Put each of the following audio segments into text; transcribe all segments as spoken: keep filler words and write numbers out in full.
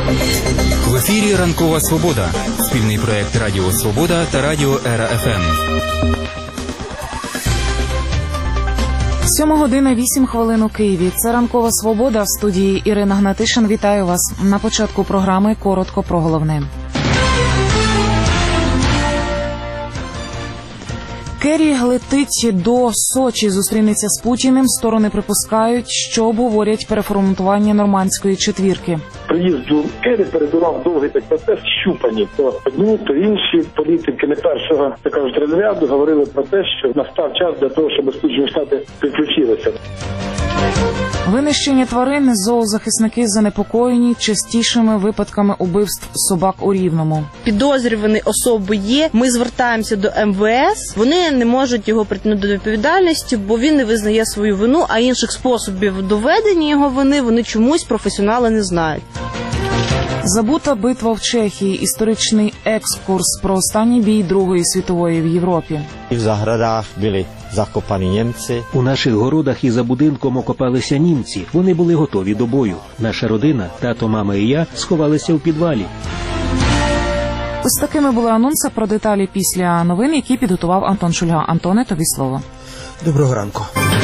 В ефірі «Ранкова Свобода» – спільний проєкт Радіо Свобода та Радіо Ера еф ем. Сьома година, вісім хвилин у Києві. Це «Ранкова Свобода», в студії Ірина Гнатишин. Вітаю вас. На початку програми коротко про головне. Керрі летить до Сочі, зустрінеться з Путіним. Сторони припускають, що обговорять переформатування нормандської четвірки. Приїзду Керрі передував довгий так процес щупані. То одні, то інші політики не першого, так кажуть, розряду говорили про те, що настав час для того, щоб Сполучені Штати підключилися. Винищення тварин. Зоозахисники занепокоєні частішими випадками убивств собак у Рівному. Підозрювані особи є. Ми звертаємося до ем ве ес. Вони не можуть його притягнути до відповідальності, бо він не визнає свою вину, а інших способів доведення його вини вони чомусь професіонали не знають. Забута битва в Чехії. Історичний екскурс про останній бій Другої світової в Європі. В заградах були закопані німці. У наших городах і за будинком окопалися німці. Вони були готові до бою. Наша родина, тато, мама і я, сховалися в підвалі. Ось такими були анонси. Про деталі після новин, які підготував Антон Шульга. Антоне, тобі слово. Доброго ранку.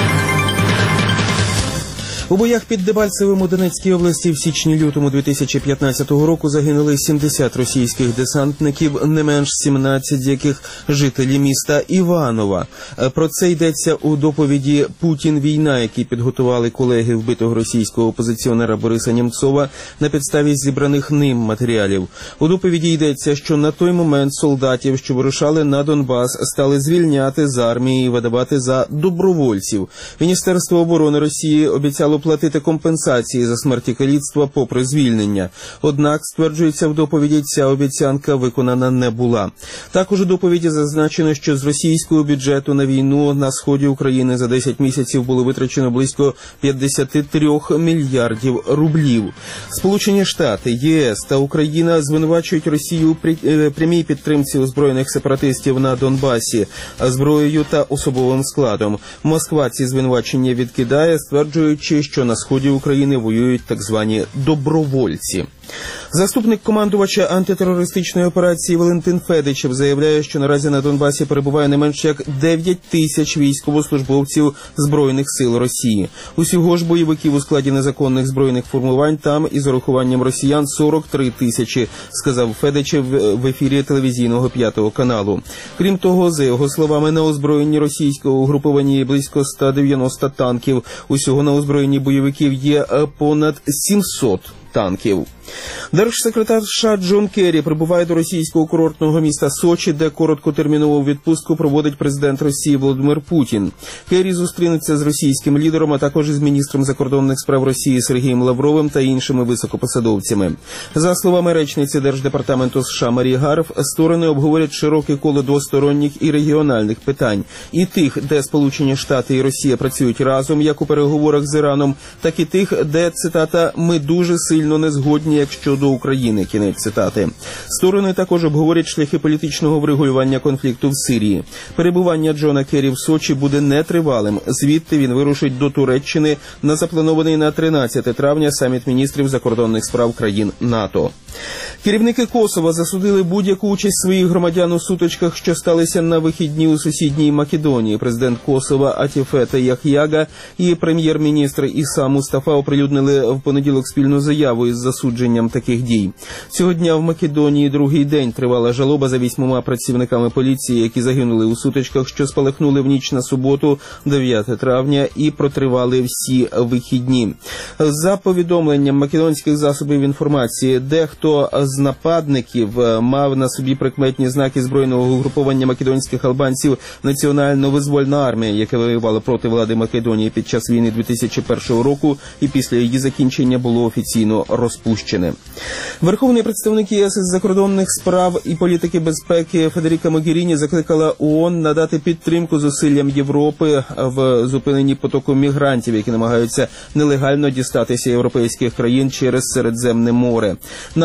У боях під Дебальцевим у Донецькій області в січні-лютому дві тисячі п'ятнадцятого року загинули сімдесят російських десантників, не менш сімнадцять з яких жителі міста Іванова. Про це йдеться у доповіді «Путін. Війна», які підготували колеги вбитого російського опозиціонера Бориса Нємцова на підставі зібраних ним матеріалів. У доповіді йдеться, що на той момент солдатів, що вирушали на Донбас, стали звільняти з армії і видавати за добровольців. Міністерство оборони Росії обіцяло платити компенсації за смерті каліцтва попри звільнення. Однак, стверджується в доповіді, ця обіцянка виконана не була. Також у доповіді зазначено, що з російського бюджету на війну на сході України за десять місяців було витрачено близько п'ятдесят три мільярдів рублів. Сполучені Штати, ЄС та Україна звинувачують Росію при прямій підтримці озброєних сепаратистів на Донбасі зброєю та особовим складом. Москва ці звинувачення відкидає, стверджуючи, що на сході України воюють так звані добровольці. Заступник командувача антитерористичної операції Валентин Федичев заявляє, що наразі на Донбасі перебуває не менш як дев'ять тисяч військовослужбовців Збройних сил Росії. Усього ж бойовиків у складі незаконних збройних формувань там із урахуванням росіян сорок три тисячі, сказав Федичев в ефірі телевізійного п'ятого каналу. Крім того, за його словами, на озброєнні російського угруповання є близько ста дев'яноста танків. Усього на озброєнні бойовиків є понад сімсот танків. Держсекретар США Джон Керрі прибуває до російського курортного міста Сочі, де короткотермінову відпустку проводить президент Росії Володимир Путін. Керрі зустрінеться з російським лідером, а також із міністром закордонних справ Росії Сергієм Лавровим та іншими високопосадовцями. За словами речниці Держдепартаменту США Марії Гарф, сторони обговорять широке коло двосторонніх і регіональних питань. І тих, де Сполучені Штати і Росія працюють разом, як у переговорах з Іраном, так і тих, де, цитата, «ми дуже сильно не згодні, як щодо України», кінець цитати. Сторони також обговорять шляхи політичного врегулювання конфлікту в Сирії. Перебування Джона Керрі в Сочі буде нетривалим. Звідти він вирушить до Туреччини на запланований на тринадцяте травня саміт міністрів закордонних справ країн НАТО. Керівники Косова засудили будь-яку участь своїх громадян у сутичках, що сталися на вихідні у сусідній Македонії. Президент Косова Атіфете Ях'яга і прем'єр-міністр Іса Мустафа оприлюднили в понеділок спільну заяву із засудженням таких дій. Цього дня в Македонії другий день тривала жалоба за вісьмома працівниками поліції, які загинули у сутичках, що спалахнули в ніч на суботу, дев'яте травня, і протривали всі вихідні. За повідомленням македонських засобів інформації, дехто з нападників мав на собі прикметні знаки збройного угруповання македонських албанців Національно-визвольна армія, яке воювало проти влади Македонії під час війни дві тисячі першого року і після її закінчення було офіційно розпущене. Верховний представник ЄС із закордонних справ і політики безпеки Федеріка Могеріні закликала ООН надати підтримку зусиллям Європи в зупиненні потоку мігрантів, які намагаються нелегально дістатися європейських країн через Середземне море. На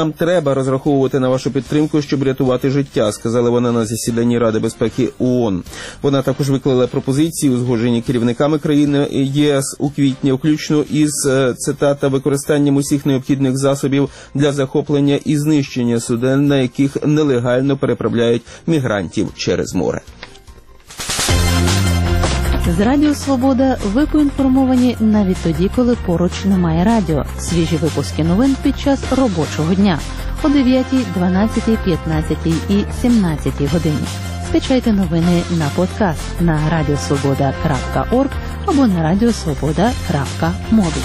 Нам треба розраховувати на вашу підтримку, щоб рятувати життя, сказала вона на засіданні Ради безпеки ООН. Вона також виклала пропозиції, узгоджені керівниками країни ЄС у квітні, включно із, цитата, використанням усіх необхідних засобів для захоплення і знищення суден, на яких нелегально переправляють мігрантів через море. З Радіо Свобода ви поінформовані навіть тоді, коли поруч немає радіо. Свіжі випуски новин під час робочого дня о дев'ятій, дванадцятій, п'ятнадцятій і сімнадцятій годині. Скачайте новини на подкаст на радіосвобода крапка орг або на радіосвобода крапка мобі.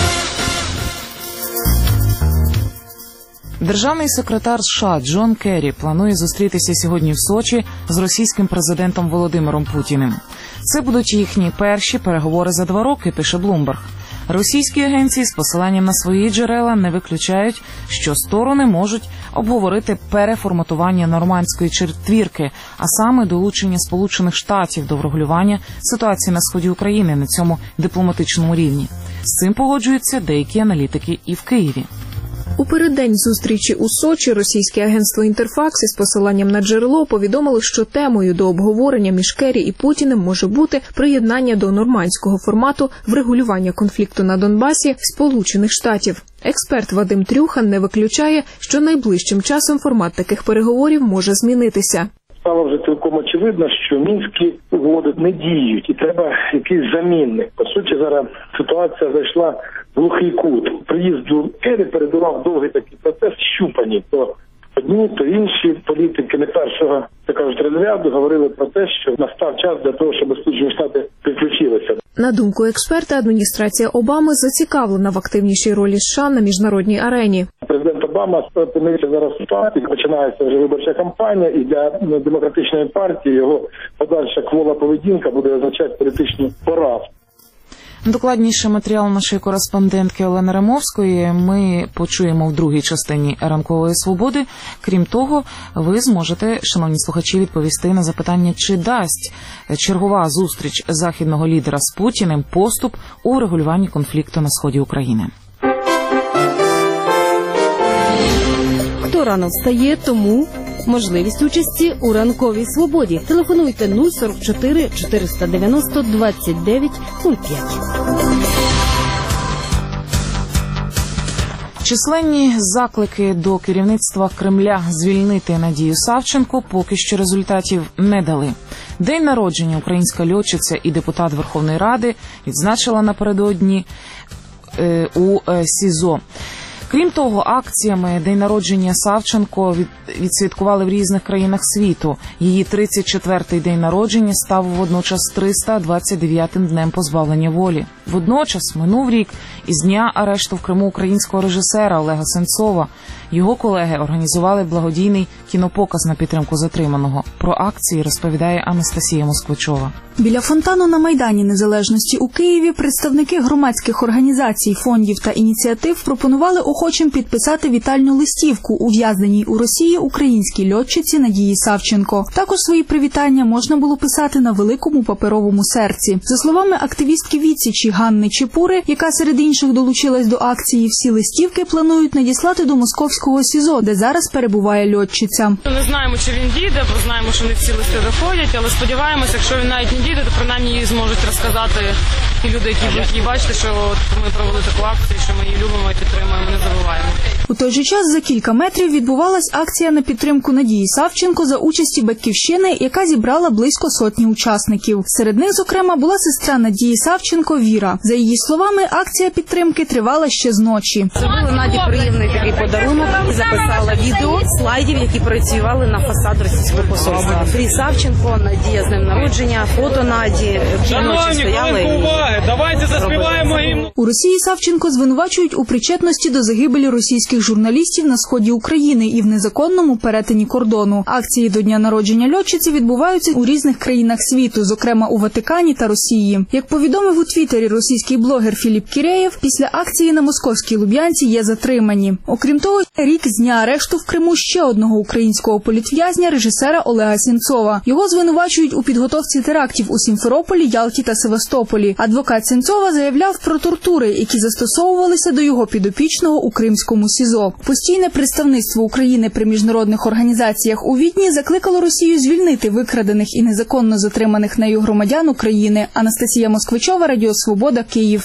Державний секретар США Джон Керрі планує зустрітися сьогодні в Сочі з російським президентом Володимиром Путіним. Це будуть їхні перші переговори за два роки, пише Bloomberg. Російські агенції з посиланням на свої джерела не виключають, що сторони можуть обговорити переформатування нормандської четвірки, а саме долучення Сполучених Штатів до врегулювання ситуації на сході України на цьому дипломатичному рівні. З цим погоджуються деякі аналітики і в Києві. У переддень зустрічі у Сочі російське агентство «Інтерфакс» із посиланням на джерело повідомило, що темою до обговорення між Керрі і Путіним може бути приєднання до нормандського формату врегулювання конфлікту на Донбасі Сполучених Штатів. Експерт Вадим Трюхан не виключає, що найближчим часом формат таких переговорів може змінитися. Стало вже цілком очевидно, що мінські угоди не діють і треба якийсь замінник. По суті, зараз ситуація зайшла в глухий кут. Приїзду Керрі передував довгий такий процес щупані. То одні, то інші політики не першого, так кажуть, розряду говорили про те, що настав час для того, щоб Сполучені Штати підключилися. На думку експерта, адміністрація Обами зацікавлена в активнішій ролі США на міжнародній арені. Президент Обама опинився зараз в ситуації, починається вже виборча кампанія, і для демократичної партії його подальша квола поведінка буде означати політичну поразку. Докладніше матеріал нашої кореспондентки Олени Ремовської ми почуємо в другій частині «Ранкової свободи». Крім того, ви зможете, шановні слухачі, відповісти на запитання, чи дасть чергова зустріч західного лідера з Путіним поступ у врегулюванні конфлікту на сході України. Хто рано встає, тому можливість участі у «Ранковій свободі». Телефонуйте нуль сорок чотири чотириста дев'яносто двадцять дев'ять нуль п'ять. Численні заклики до керівництва Кремля звільнити Надію Савченко поки що результатів не дали. День народження українська льотчиця і депутат Верховної Ради відзначила напередодні е, у е, СІЗО. Крім того, акціями День народження Савченко відсвяткували в різних країнах світу. Її тридцять четвертий день народження став водночас триста двадцять дев'ятим днем позбавлення волі. Водночас минув рік із дня арешту в Криму українського режисера Олега Сенцова. Його колеги організували благодійний кінопоказ на підтримку затриманого. Про акції розповідає Анастасія Москвичова. Біля фонтану на Майдані Незалежності у Києві представники громадських організацій, фондів та ініціатив пропонували охочим підписати вітальну листівку ув'язненій у Росії українській льотчиці Надії Савченко. Також свої привітання можна було писати на великому паперовому серці. За словами активістки відсічі Ганни Чепури, яка серед інших долучилась до акції, всі листівки планують надіслати до московського СІЗО, де зараз перебуває льотчиця. Не знаємо, чи він дійде, бо знаємо, що не всі листи доходять, але сподіваємося, якщо він навіть не дійде, то принаймні її зможуть розказати ті люди, які, які бачите, що от ми провели таку акцію, що ми її любимо і підтримуємо, не забуваємо. У той же час за кілька метрів відбувалась акція на підтримку Надії Савченко за участі «Батьківщини», яка зібрала близько сотні учасників. Серед них, зокрема, була сестра Надії Савченко Віра. За її словами, акція підтримки тривала ще з ночі. Зробили Наді приємний такий подарунок і записала відео слайдів, які працювали на фасад російського посольства. Фрі Савченко, Надія з днем народження, фото Наді, дві ночі стояли. Давайте заспіваємо гімн. У Росії Савченко звинувачують у причетності до загибелі російських журналістів на сході України і в незаконному перетині кордону. Акції до дня народження льотчиці відбуваються у різних країнах світу, зокрема у Ватикані та Росії. Як повідомив у Твіттері російський блогер Філіп Кіреєв, після акції на московській Луб'янці є затримані. Окрім того, Рік з дня арешту в Криму ще одного українського політв'язня, режисера Олега Сенцова. Його звинувачують у підготовці терактів у Сімферополі, Ялті та Севастополі. Адвокат Сенцова заявляв про тортури, які застосовувалися до його підопічного у кримському СІЗО. Постійне представництво України при міжнародних організаціях у Відні закликало Росію звільнити викрадених і незаконно затриманих нею громадян України. Анастасія Москвичова, Радіо Свобода, Київ.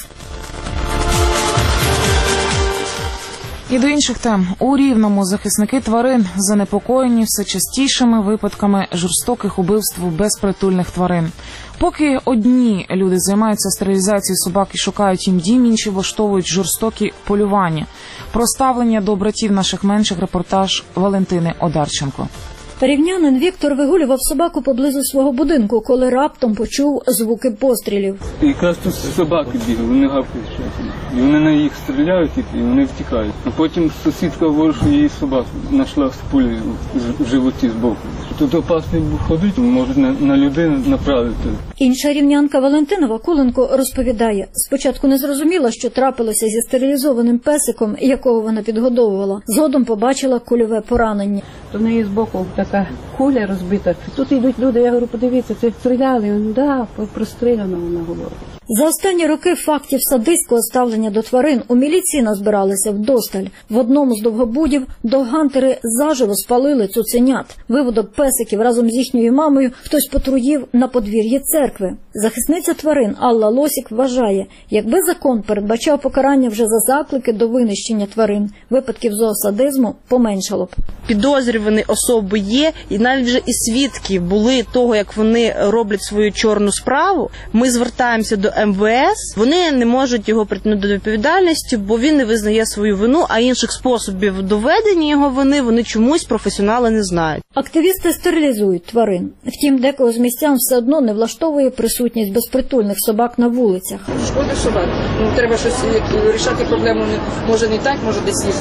І до інших тем. У Рівному захисники тварин занепокоєні все частішими випадками жорстоких убивств безпритульних тварин. Поки одні люди займаються стерилізацією собак і шукають їм дім, інші влаштовують жорстокі полювання. Про ставлення до братів наших менших репортаж Валентини Одарченко. Рівнянин Віктор вигулював собаку поблизу свого будинку, коли раптом почув звуки пострілів. І якраз тут собаки бігають, вони гавкають. І вони на їх стріляють, і вони втікають. А потім сусідка говорить, що її собаку знайшла в пулі в животі збоку. Тут опасний ходить, можуть на, на людину направити. Інша рівнянка Валентина Вакуленко розповідає, спочатку не зрозуміла, що трапилося зі стерилізованим песиком, якого вона підгодовувала. Згодом побачила кульове поранення. То в неї збоку така куля розбита. Тут йдуть люди, я говорю, подивіться, це стріляли. Так, да, простріляно, вона говорить. За останні роки фактів садистського ставлення до тварин у міліції назбиралися вдосталь. В одному з довгобудів довгантери заживо спалили цуценят. Виводок песиків разом з їхньою мамою хтось потруїв на подвір'ї церкви. Захисниця тварин Алла Лосік вважає, якби закон передбачав покарання вже за заклики до винищення тварин, випадків зоосадизму поменшало б. Підозрювані особи є, і навіть вже і свідки були того, як вони роблять свою чорну справу. Ми звертаємося до ем ве ес, вони не можуть його притягнути до відповідальності, бо він не визнає свою вину, а інших способів доведення його вини вони чомусь професіонали не знають. Активісти стерилізують тварин. Втім, декого з містян все одно не влаштовує присутність безпритульних собак на вулицях. Шкода собак. Ну, треба щось вирішати проблему. Може не так, може десь їх.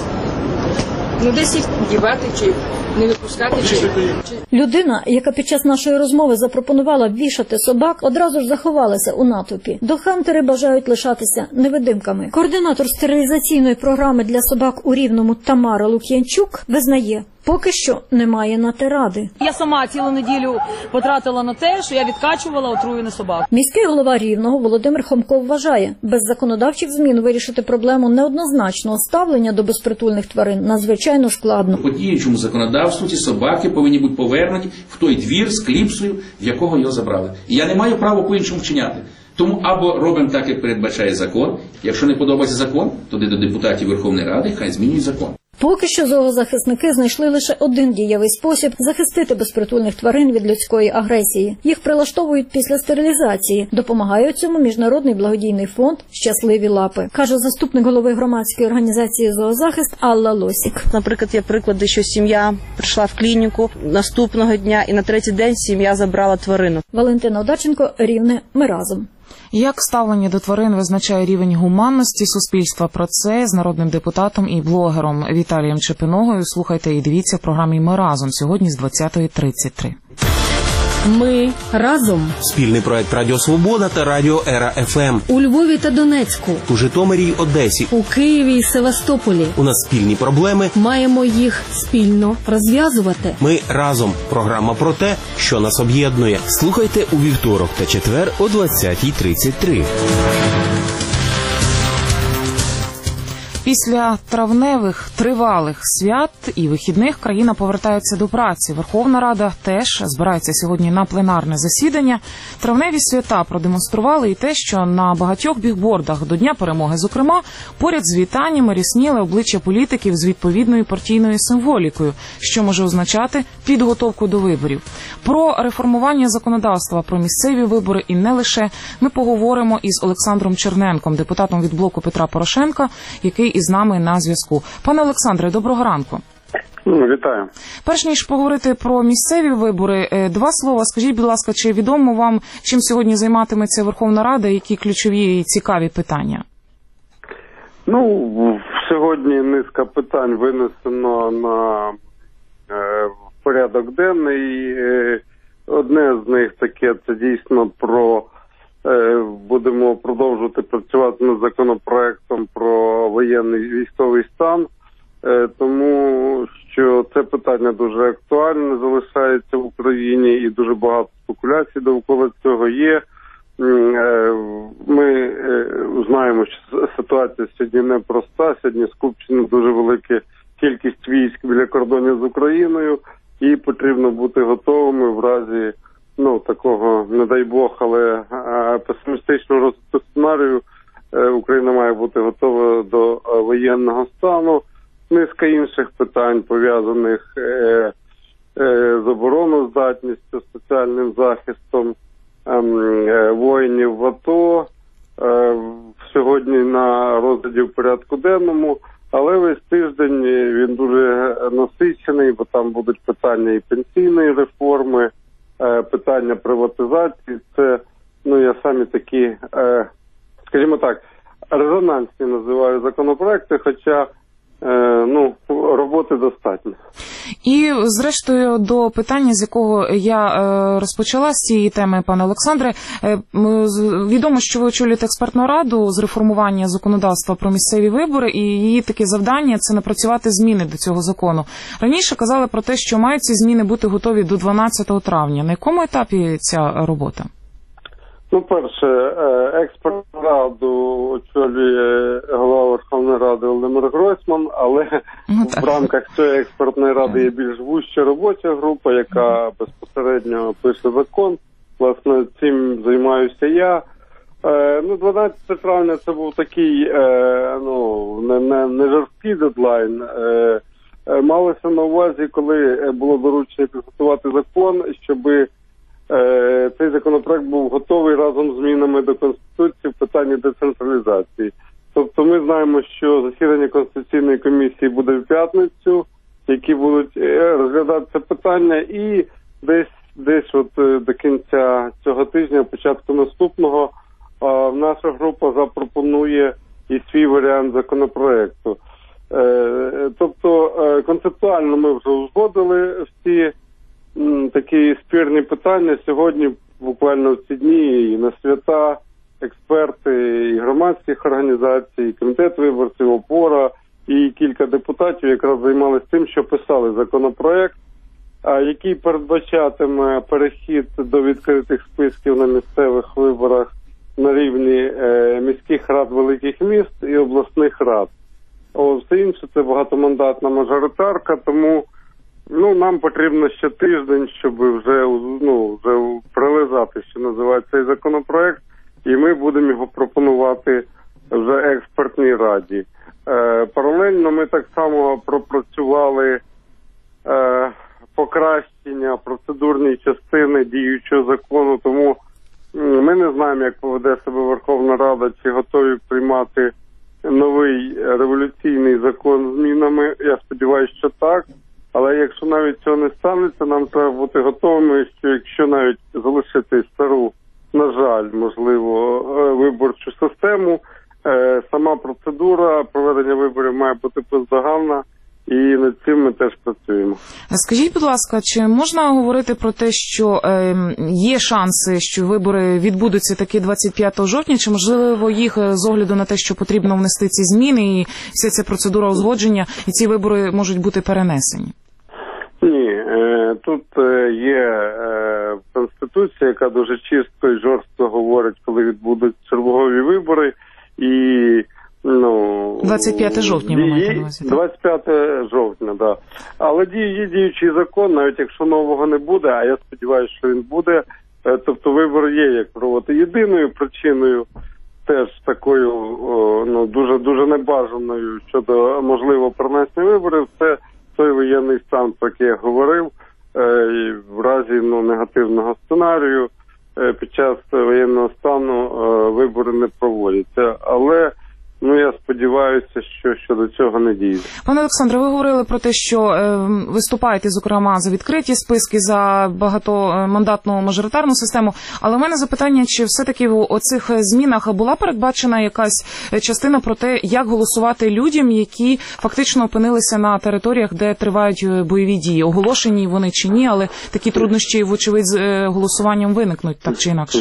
Ну, десь їх дівати чи не випускати. Чи... Людина, яка під час нашої розмови запропонувала вішати собак, одразу ж заховалася у натовпі. Догхантери бажають лишатися невидимками. Координатор стерилізаційної програми для собак у Рівному Тамара Лук'янчук визнає, поки що немає на те ради. Я сама цілу неділю потратила на те, що я відкачувала отруєних собак. Міський голова Рівного Володимир Хомко вважає, без законодавчих змін вирішити проблему неоднозначного ставлення до безпритульних тварин надзвичайно складно. По діючому законодавству ці собаки повинні бути повернуті в той двір з кліпсою, в якого його забрали. І я не маю права по-іншому вчиняти. Тому або робимо так, як передбачає закон. Якщо не подобається закон, тоді до депутатів Верховної Ради хай змінюють закон. Поки що зоозахисники знайшли лише один дієвий спосіб захистити безпритульних тварин від людської агресії. Їх прилаштовують після стерилізації. Допомагає у цьому Міжнародний благодійний фонд «Щасливі лапи», каже заступник голови громадської організації «Зоозахист» Алла Лосік. Наприклад, є приклади, що сім'я прийшла в клініку наступного дня і на третій день сім'я забрала тварину. Валентина Одарченко, Рівне, ми разом. Як ставлення до тварин визначає рівень гуманності суспільства? Про це з народним депутатом і блогером Віталієм Чепиногою слухайте і дивіться в програмі «Ми разом» сьогодні з двадцятої тридцять три. Ми разом. Спільний проект Радіо Свобода та Радіо Ера еф ем. У Львові та Донецьку. У Житомирі й Одесі. У Києві і Севастополі. У нас спільні проблеми. Маємо їх спільно розв'язувати. Ми разом. Програма про те, що нас об'єднує. Слухайте у вівторок та четвер о двадцятій тридцять три. Після травневих тривалих свят і вихідних країна повертається до праці. Верховна Рада теж збирається сьогодні на пленарне засідання. Травневі свята продемонстрували і те, що на багатьох бігбордах до Дня перемоги, зокрема, поряд з вітаннями рясніли обличчя політиків з відповідною партійною символікою, що може означати підготовку до виборів. Про реформування законодавства, про місцеві вибори і не лише ми поговоримо із Олександром Черненком, депутатом від блоку Петра Порошенка, який із нами на зв'язку. Пане Олександре, доброго ранку. Вітаю. Перш ніж поговорити про місцеві вибори, два слова. Скажіть, будь ласка, чи відомо вам, чим сьогодні займатиметься Верховна Рада, які ключові і цікаві питання? Ну, сьогодні низка питань винесено на е, порядок денний. Е, одне з них таке, це дійсно про будемо продовжувати працювати над законопроектом про воєнний військовий стан. тому що це питання дуже актуальне залишається в Україні і дуже багато спекуляцій довкола цього є. Ми знаємо, що ситуація сьогодні непроста, сьогодні скупчена дуже велика кількість військ біля кордонів з Україною, і потрібно бути готовими в разі, ну, такого, не дай Бог, але песимістичного розвитку сценарію. Україна має бути готова до воєнного стану. Низка інших питань, пов'язаних е, е, з обороноздатністю, соціальним захистом е, е, воїнів в АТО, е, сьогодні на розгляді в порядку денному, але весь тиждень він дуже насичений, бо там будуть питання і пенсійної реформи, е, питання приватизації. Це, ну, я самі такі, е, скажімо так, резонансні називаю законопроекти, хоча ну, роботи достатньо. І, зрештою, до питання, з якого я е, розпочала з цієї теми, пане Олександре, е, відомо, що ви очолюєте експертну раду з реформування законодавства про місцеві вибори, і її таке завдання – це напрацювати зміни до цього закону. Раніше казали про те, що мають ці зміни бути готові до дванадцятого травня. На якому етапі ця робота? Ну, перше, експертну раду очолює голова Верховної Ради Володимир Гройсман, але ну, в рамках цієї експертної ради є більш вужча робоча група, яка безпосередньо пише закон. Власне, цим займаюся я. Ну, дванадцятого травня це був такий, ну, не, не, не жорсткий дедлайн. Малося на увазі, коли було доручення підготувати закон, щоби цей законопроект був готовий разом з змінами до Конституції в питанні децентралізації. Тобто ми знаємо, що засідання Конституційної комісії буде в п'ятницю, які будуть розглядати це питання, і десь, десь от до кінця цього тижня, початку наступного, наша група запропонує і свій варіант законопроекту. Тобто концептуально ми вже узгодили всі такі спірні питання. Сьогодні, буквально в ці дні, і на свята, експерти і громадських організацій, і комітет виборців, ОПОРА, і кілька депутатів якраз займалися тим, що писали законопроект, який передбачатиме перехід до відкритих списків на місцевих виборах на рівні міських рад великих міст і обласних рад. О, все інше – це багатомандатна мажоритарка, тому ну, нам потрібно ще тиждень, щоб вже, ну, вже прилизати, що називається, цей законопроект, і ми будемо його пропонувати вже експертній раді. Е, паралельно ми так само пропрацювали е, покращення процедурної частини діючого закону, тому ми не знаємо, як поведе себе Верховна Рада, чи готові приймати новий революційний закон з змінами. Я сподіваюся, що так. Але якщо навіть цього не станеться, нам треба бути готовими, що якщо навіть залишити стару, на жаль, можливо, виборчу систему, сама процедура проведення виборів має бути бездоганна, і над цим ми теж працюємо. Скажіть, будь ласка, чи можна говорити про те, що е, є шанси, що вибори відбудуться таки двадцять п'ятого жовтня, чи можливо їх з огляду на те, що потрібно внести ці зміни і вся ця процедура узгодження, і ці вибори можуть бути перенесені? Ні, тут є Конституція, яка дуже чисто і жорстко говорить, коли відбудуть чергові вибори, і ну, двадцять п'ятого жовтня, ви маєте на увазі, так? двадцять п'ятого жовтня, так. Да. Але є діючий закон, навіть якщо нового не буде, а я сподіваюся, що він буде, тобто вибори є як проводити. Єдиною причиною, теж такою, ну, дуже, дуже небажаною щодо можливо перенесення виборів, це той воєнний стан, про який я говорив, і в разі ну, негативного сценарію під час воєнного стану вибори не проводяться. Але ну, я сподіваюся, що щодо цього не дійде. Пане Олександре, ви говорили про те, що е, виступаєте, зокрема, за відкриті списки, за багатомандатну мажоритарну систему. Але в мене запитання, чи все-таки в оцих змінах була передбачена якась частина про те, як голосувати людям, які фактично опинилися на територіях, де тривають бойові дії? Оголошені вони чи ні, але такі труднощі, вочевидь, з е, голосуванням виникнуть так чи інакше.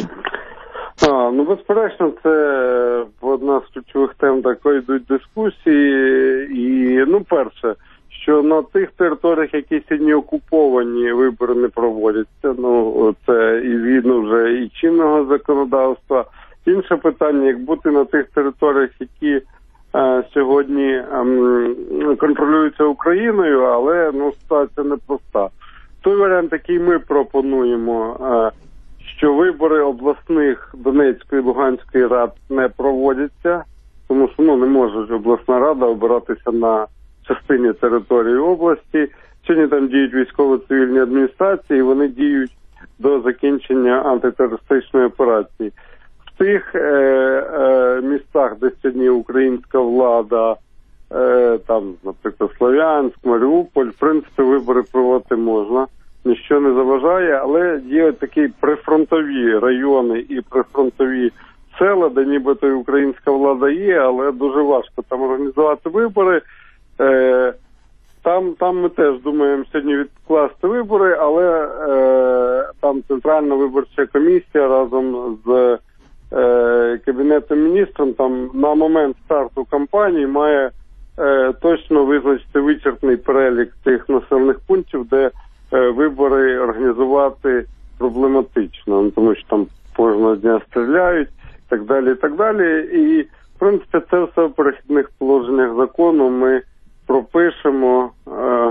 А, ну, безперечно, це одна з ключових тем, такої йдуть дискусії, і Ну, перше, що на тих територіях, які сьогодні окуповані, вибори не проводяться. Ну, це і згідно вже і чинного законодавства. Інше питання, як бути на тих територіях, які е, сьогодні е, контролюються Україною, але ну, ситуація непроста. Той варіант, який ми пропонуємо, е, що вибори обласних Донецької і Луганської рад не проводяться, тому що ну, не може обласна рада обиратися на частині території області. Сьогодні там діють військово-цивільні адміністрації, і вони діють до закінчення антитерористичної операції. В тих е, е, містах, де сьогодні українська влада, е, там, наприклад, Слов'янськ, Маріуполь, в принципі, вибори проводити можна, ніщо не заважає, але є такі прифронтові райони і прифронтові села, де нібито і українська влада є, але дуже важко там організувати вибори. Е, там, там ми теж думаємо сьогодні відкласти вибори, але е, там Центральна виборча комісія разом з е, Кабінетом міністрів там на момент старту кампанії має е, точно визначити вичерпний перелік тих населених пунктів, де е, вибори організувати проблематично, тому що там кожного дня стріляють і так далі, і так далі. І, в принципі, це все в перехідних положеннях закону ми пропишемо е,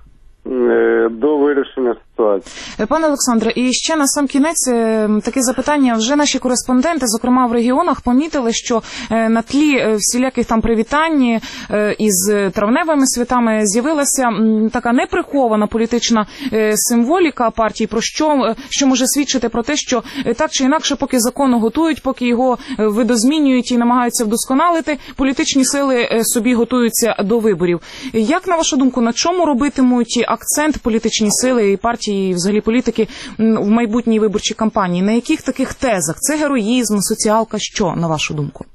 е, до вирішення ситуації. Пане Олександре, і ще на сам кінець таке запитання. Вже наші кореспонденти, зокрема в регіонах, помітили, що на тлі всіляких там привітань із травневими святами з'явилася така неприхована політична символіка партії, про що, що може свідчити про те, що так чи інакше, поки закон готують, поки його видозмінюють і намагаються вдосконалити, політичні сили собі готуються до виборів. Як, на вашу думку, на чому робитимуть акцент політичні сили і партії, і взагалі політики в майбутній виборчій кампанії? На яких таких тезах? Це героїзм, соціалка, що, на вашу думку?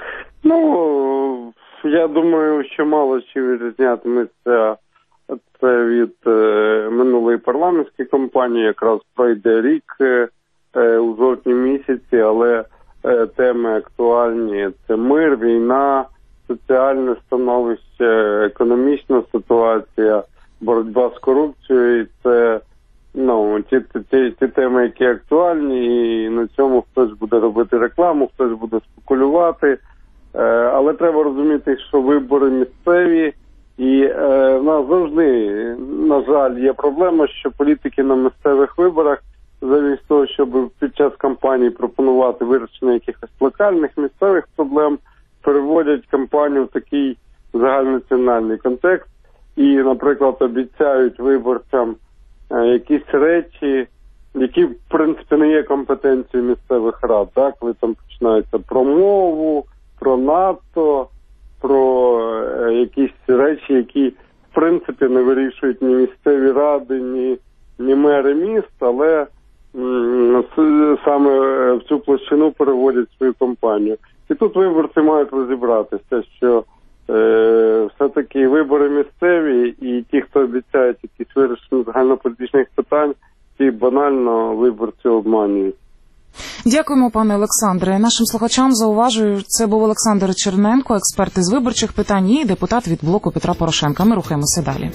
Ну, я думаю, що мало чи відрізнятиметься це від е, минулої парламентської кампанії. Якраз пройде рік е, у жовтні місяці, але е, теми актуальні. Це мир, війна, соціальне становище, економічна ситуація, боротьба з корупцією. Це ну, ті, ті, ті теми, які актуальні, і на цьому хтось буде робити рекламу, хтось буде спекулювати. Е, але треба розуміти, що вибори місцеві, і е, в нас завжди, на жаль, є проблема, що політики на місцевих виборах, замість того, щоб під час кампанії пропонувати вирішення якихось локальних місцевих проблем, переводять кампанію в такий загальнонаціональний контекст і, наприклад, обіцяють виборцям е, якісь речі, які, в принципі, не є компетенцією місцевих рад, так? Коли там починаються про мову, про НАТО, про е, якісь речі, які, в принципі, не вирішують ні місцеві ради, ні, ні мери міст, але м, саме в цю площину переводять свою кампанію. І тут виборці мають розібратися, що е, все-таки вибори місцеві, і ті, хто обіцяють якісь вирішення загальнополітичних питань, ті банально виборці обманюють. Дякуємо, пане Олександре. Нашим слухачам зауважую, це був Олександр Черненко, експерт із виборчих питань і депутат від блоку Петра Порошенка. Ми рухаємося далі.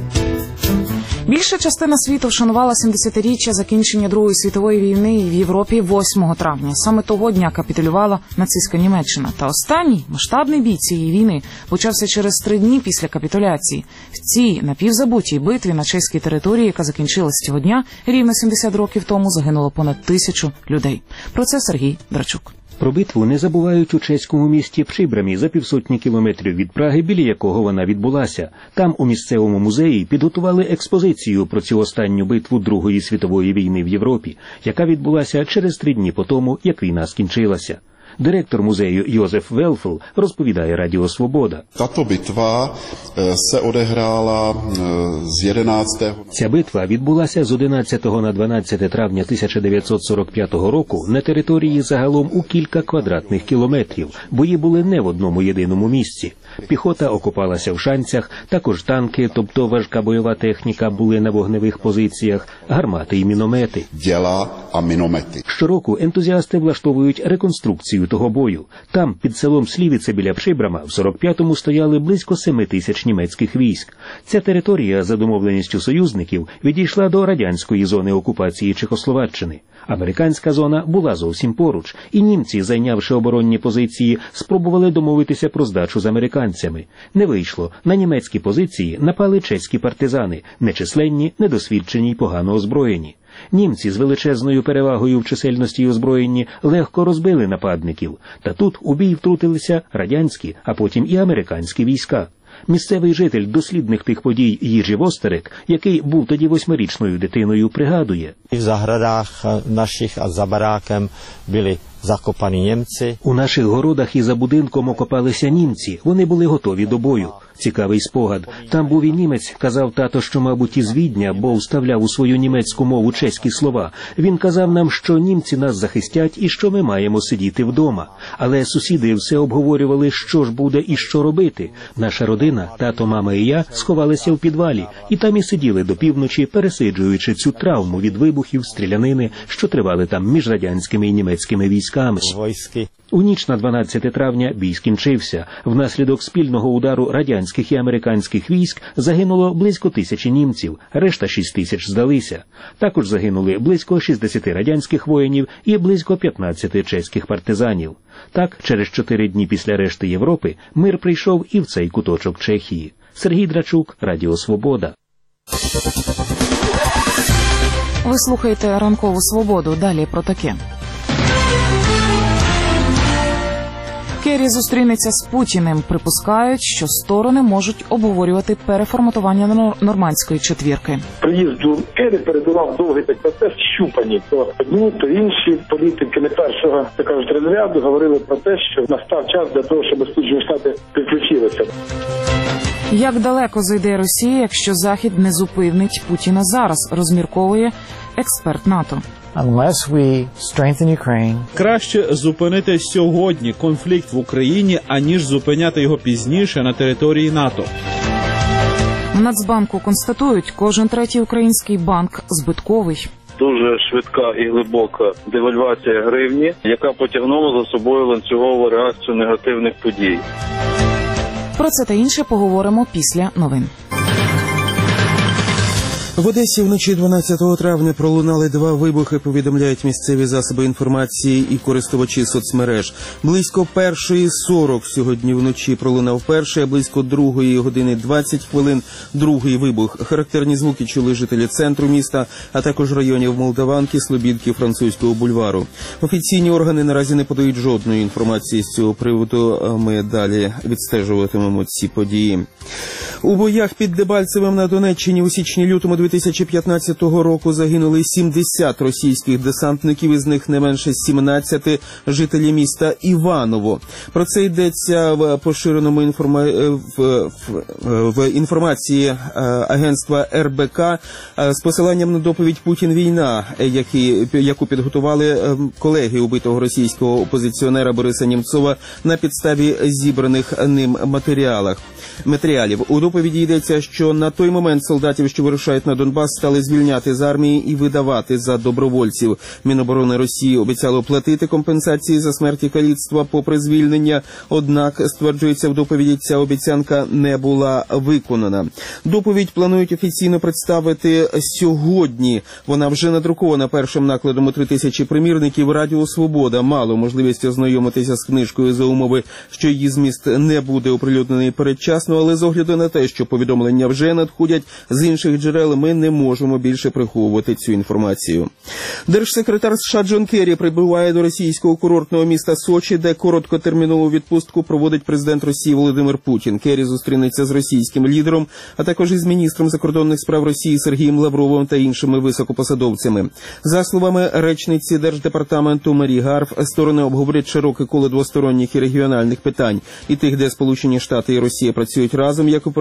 Більша частина світу вшанувала сімдесятиріччя закінчення Другої світової війни в Європі восьмого травня. Саме того дня капітулювала нацистська Німеччина. Та останній масштабний бій цієї війни почався через три дні після капітуляції. В цій напівзабутій битві на чеській території, яка закінчилась цього дня, рівно сімдесят років тому загинуло понад тисячу людей. Про це Сергій Драчук. Про битву не забувають у чеському місті Пшибрамі за півсотні кілометрів від Праги, біля якого вона відбулася. Там у місцевому музеї підготували експозицію про цю останню битву Другої світової війни в Європі, яка відбулася через три дні по тому, як війна скінчилася. Директор музею Йозеф Велфл розповідає Радіо Свобода. Tato bitva se odehrála z jedenáctého Ця битва відбулася з одинадцятого на дванадцяте травня тисяча дев'ятсот сорок п'ятого року на території загалом у кілька квадратних кілометрів. Бої були не в одному єдиному місці. Піхота окопалася в шанцях, також танки, тобто важка бойова техніка, були на вогневих позиціях, гармати і міномети. Діла а міномети. Щороку ентузіасти влаштовують реконструкцію того бою. Там, під селом Слівіце біля Пшибрама, в сорок п'ятому стояли близько семи тисяч німецьких військ. Ця територія, за домовленістю союзників, відійшла до радянської зони окупації Чехословаччини. Американська зона була зовсім поруч, і німці, зайнявши оборонні позиції, спробували домовитися про здачу з американцями. Не вийшло. На німецькі позиції напали чеські партизани, нечисленні, недосвідчені й погано озброєні. Німці з величезною перевагою в чисельності й озброєнні легко розбили нападників, та тут у бій втрутилися радянські, а потім і американські війська. Місцевий житель, дослідник тих подій Їжі Востерек, який був тоді восьмирічною дитиною, пригадує. В заградах наших а за бараком були закопані німці. У наших городах і за будинком окопалися німці. Вони були готові до бою. Цікавий спогад. Там був і німець, казав тато, що, мабуть, із Відня, бо вставляв у свою німецьку мову чеські слова. Він казав нам, що німці нас захистять і що ми маємо сидіти вдома. Але сусіди все обговорювали, що ж буде і що робити. Наша родина, тато, мама і я, сховалися в підвалі, і там і сиділи до півночі, пересиджуючи цю травму від вибухів, стрілянини, що тривали там між радянськими і німецькими військами. У ніч на дванадцяте травня бій скінчився. Внаслідок спільного удару радянських і американських військ загинуло близько тисячі німців, решта шість тисяч здалися. Також загинули близько шістдесят радянських воїнів і близько п'ятнадцять чеських партизанів. Так, через чотири дні після решти Європи мир прийшов і в цей куточок Чехії. Сергій Драчук, Радіо Свобода. Ви слухаєте «Ранкову свободу». Далі про таке. Керрі зустрінеться з Путіним. Припускають, що сторони можуть обговорювати переформатування нормандської четвірки. Приїзду Керрі передував довгий так процес щупані. То одні, то інші політики не першого, так кажуть, розряду говорили про те, що настав час для того, щоб Сполучені Штати підключилися. Як далеко зайде Росія, якщо Захід не зупинить Путіна зараз, розмірковує експерт НАТО. Unless we strengthen Ukraine. Краще зупинити сьогодні конфлікт в Україні, аніж зупиняти його пізніше на території НАТО. В Нацбанку констатують, кожен третій український банк збитковий. Дуже швидка і глибока девальвація гривні, яка потягнула за собою ланцюгову реакцію негативних подій. Про це та інше поговоримо після новин. В Одесі вночі дванадцятого травня пролунали два вибухи, повідомляють місцеві засоби інформації і користувачі соцмереж. Близько першої сорок сьогодні вночі пролунав перший, а близько другої години двадцять хвилин другий вибух. Характерні звуки чули жителі центру міста, а також районів Молдаванки, Слобідки, Французького бульвару. Офіційні органи наразі не подають жодної інформації з цього приводу, а ми далі відстежуватимемо ці події. У боях під Дебальцевим на Донеччині у січні-лютому дві тисячі п'ятнадцятого року загинули сімдесят російських десантників, із них не менше сімнадцять жителі міста Іваново. Про це йдеться в поширеному інформа... в... в інформації агентства ер бе ка з посиланням на доповідь «Путін-війна», які... яку підготували колеги убитого російського опозиціонера Бориса Німцова на підставі зібраних ним матеріалів. матеріалів. У доповіді йдеться, що на той момент солдатів, що вирушають на Донбас, стали звільняти з армії і видавати за добровольців. Міноборони Росії обіцяло платити компенсації за смерть і каліцтва попри звільнення, однак, стверджується в доповіді, ця обіцянка не була виконана. Доповідь планують офіційно представити сьогодні. Вона вже надрукована першим накладом у три тисячі примірників. Радіо «Свобода» мало можливість ознайомитися з книжкою за умови, що її зміст не буде оприлюднений передчасно, але з огляду на те, що повідомлення вже надходять з інших джерел, ми не можемо більше приховувати цю інформацію. Держсекретар США Джон Керрі прибуває до російського курортного міста Сочі, де короткотермінову відпустку проводить президент Росії Володимир Путін. Керрі зустрінеться з російським лідером, а також із міністром закордонних справ Росії Сергієм Лавровим та іншими високопосадовцями. За словами речниці Держдепартаменту Марі Гарф, сторони обговорять широке коло двосторонніх і регіональних питань, і тих, де Сполучені Штати і Росія працюють разом, як у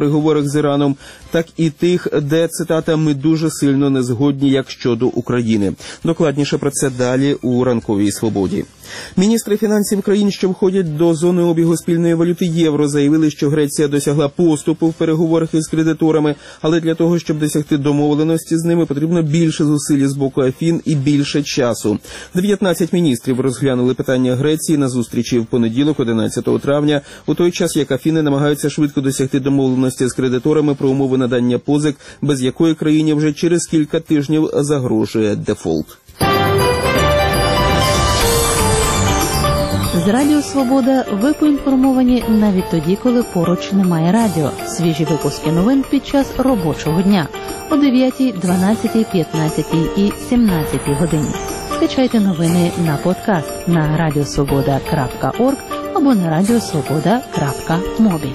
переговорах з Іраном, так і тих, де, цитата, «ми дуже сильно не згодні, як щодо України». Докладніше про це далі у «Ранковій свободі». Міністри фінансів країн, що входять до зони обігу спільної валюти євро, заявили, що Греція досягла поступу в переговорах із кредиторами, але для того, щоб досягти домовленості з ними, потрібно більше зусиль з боку Афін і більше часу. дев'ятнадцять міністрів розглянули питання Греції на зустрічі в понеділок, одинадцятого травня, у той час, як Афіни намагаються швидко досягти домовленості з кредиторами про умови надання позик, без якої країні вже через кілька тижнів загрожує дефолт. З Радіо Свобода ви поінформовані навіть тоді, коли поруч немає радіо. Свіжі випуски новин під час робочого дня о дев'ятій, дванадцятій, п'ятнадцятій і сімнадцятій годині. Скачайте новини на подкаст на радіосвобода крапка орг або на радіосвобода крапка мобі.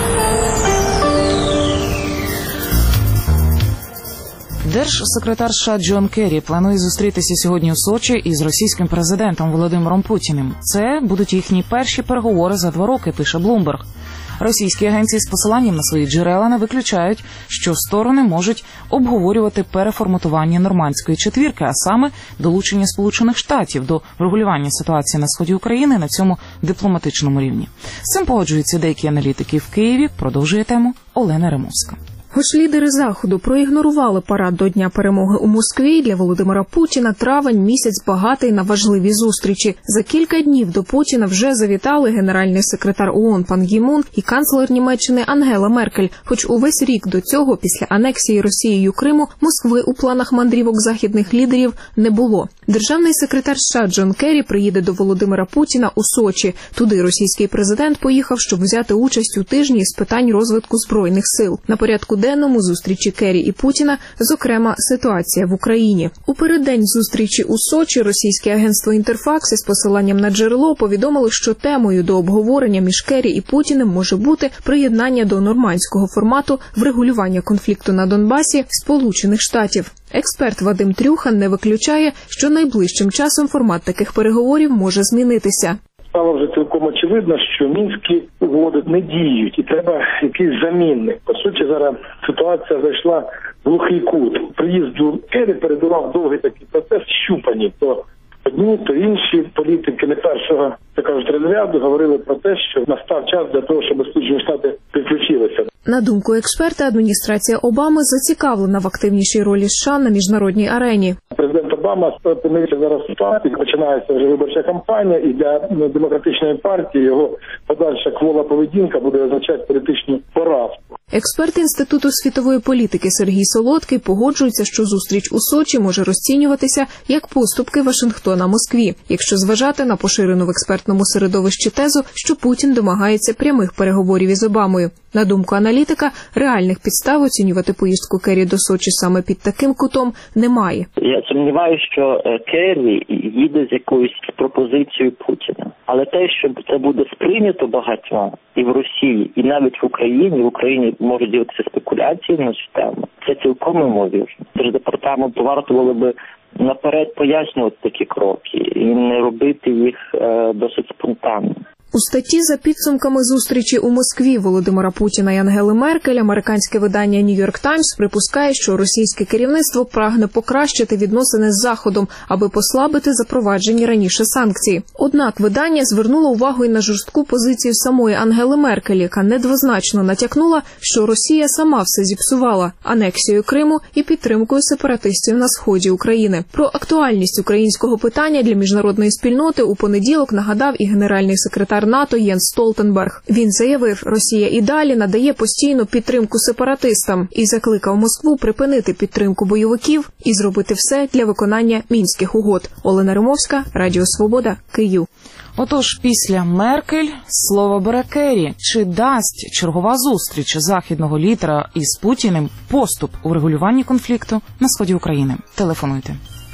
Держсекретар США Джон Керрі планує зустрітися сьогодні у Сочі із російським президентом Володимиром Путіним. Це будуть їхні перші переговори за два роки, пише Bloomberg. Російські агенції з посиланням на свої джерела не виключають, що сторони можуть обговорювати переформатування нормандської четвірки, а саме долучення Сполучених Штатів до врегулювання ситуації на сході України на цьому дипломатичному рівні. З цим погоджуються деякі аналітики в Києві. Продовжує тему Олена Римовська. Хоч лідери Заходу проігнорували парад до Дня перемоги у Москві, для Володимира Путіна травень – місяць багатий на важливі зустрічі. За кілька днів до Путіна вже завітали генеральний секретар ООН Пан Гі Мун і канцлер Німеччини Ангела Меркель. Хоч увесь рік до цього, після анексії Росією Криму, Москви у планах мандрівок західних лідерів не було. Державний секретар США Джон Керрі приїде до Володимира Путіна у Сочі. Туди російський президент поїхав, щоб взяти участь у тижні з питань розвитку Збройних сил. На порядку денному зустрічі Керрі і Путіна, зокрема, ситуація в Україні. У переддень зустрічі у Сочі російське агентство «Інтерфакс» із посиланням на джерело повідомило, що темою до обговорення між Керрі і Путіним може бути приєднання до нормандського формату врегулювання конфлікту на Донбасі Сполучених Штатів. Експерт Вадим Трюхан не виключає, що найближчим часом формат таких переговорів може змінитися. Стало вже цілком очевидно, що мінські угоди не діють і треба якийсь замінник. По суті, зараз ситуація зайшла в глухий кут. Приїзду Керрі передував довгий такий процес щупані. То одні, то інші політики не першого, так кажуть, розряду говорили про те, що настав час для того, щоб Сполучені Штати підключилися. На думку експерта, адміністрація Обами зацікавлена в активнішій ролі США на міжнародній арені. Президент Обама опинився зараз в ситуації, починається вже виборча кампанія, і для демократичної партії його подальша квола поведінка буде означати політичну поразку. Експерт Інституту світової політики Сергій Солодкий погоджується, що зустріч у Сочі може розцінюватися як поступки Вашингтона Москві, якщо зважати на поширену в експертному середовищі тезу, що Путін домагається прямих переговорів із Обамою. На думку аналітика, реальних підстав оцінювати поїздку Керрі до Сочі саме під таким кутом немає. Я сумніваюся, що Керрі їде з якоюсь пропозицією Путіна. Але те, що це буде сприйнято багатьма і в Росії, і навіть в Україні, в Україні можуть діятися спекуляції на цю тему, це цілком ймовірно. Тож департаменту варто було би наперед пояснювати такі кроки і не робити їх е, досить спонтанно. У статті за підсумками зустрічі у Москві Володимира Путіна і Ангели Меркель американське видання New York Times припускає, що російське керівництво прагне покращити відносини з Заходом, аби послабити запроваджені раніше санкції. Однак видання звернуло увагу і на жорстку позицію самої Ангели Меркель, яка недвозначно натякнула, що Росія сама все зіпсувала – анексією Криму і підтримкою сепаратистів на сході України. Про актуальність українського питання для міжнародної спільноти у понеділок нагадав і генеральний секретар НАТО Єнс Столтенберг. Він заявив, Росія і далі надає постійну підтримку сепаратистам і закликав Москву припинити підтримку бойовиків і зробити все для виконання Мінських угод. Олена Римовська, Радіо Свобода, Київ. Отож, після Меркель слово бере Керрі. Чи дасть чергова зустріч західного лідера із Путіним поступ у регулюванні конфлікту на сході України? Телефонуйте.